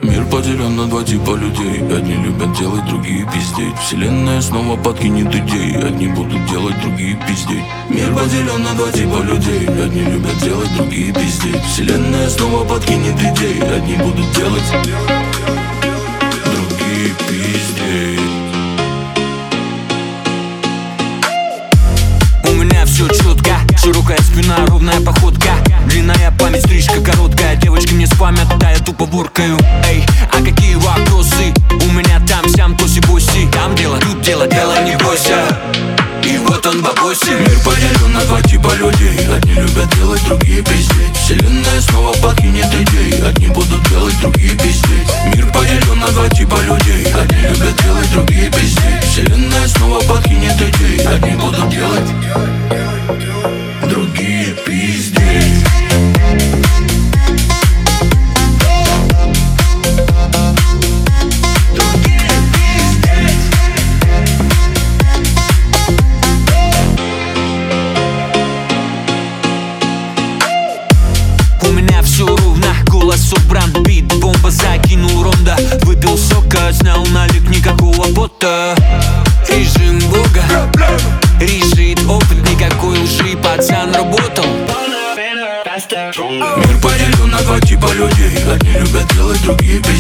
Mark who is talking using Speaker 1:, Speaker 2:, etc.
Speaker 1: Мир поделен на два типа людей. Одни любят делать, другие пиздеть. Вселенная снова подкинет идей. Одни будут делать, другие пиздеть. Мир поделен на два типа людей. Одни любят делать, другие пиздеть. Вселенная снова подкинет идей. Одни будут делать, другие пиздеть.
Speaker 2: У меня все четко, широкая спина, ровная походка. Длинная память, стрижка короткая. Девочки мне спамят, да я тупо воркаю. Эй, а какие вопросы? У меня там-сям, тоси-боси. Там дело, тут дело, делай не бойся. И вот он бабоси.
Speaker 1: Мир поделен на два типа людей. Одни любят делать, другие пиздеть. Вселенная снова подкинет идей. Одни будут делать, другие пиздеть. Мир поделен на два типа людей. Одни любят делать, другие пиздеть. Вселенная снова подкинет идей. Одни будут делать, другие пиздеть.
Speaker 2: У меня все ровно, голос собран, бит, бомба закинул ронда. Выпил сока, снял налик, никакого пота. Режим бога, решит опыт, никакой лжи, пацан работал.
Speaker 1: Мир поделен на два типа людей. Одни любят делать, другие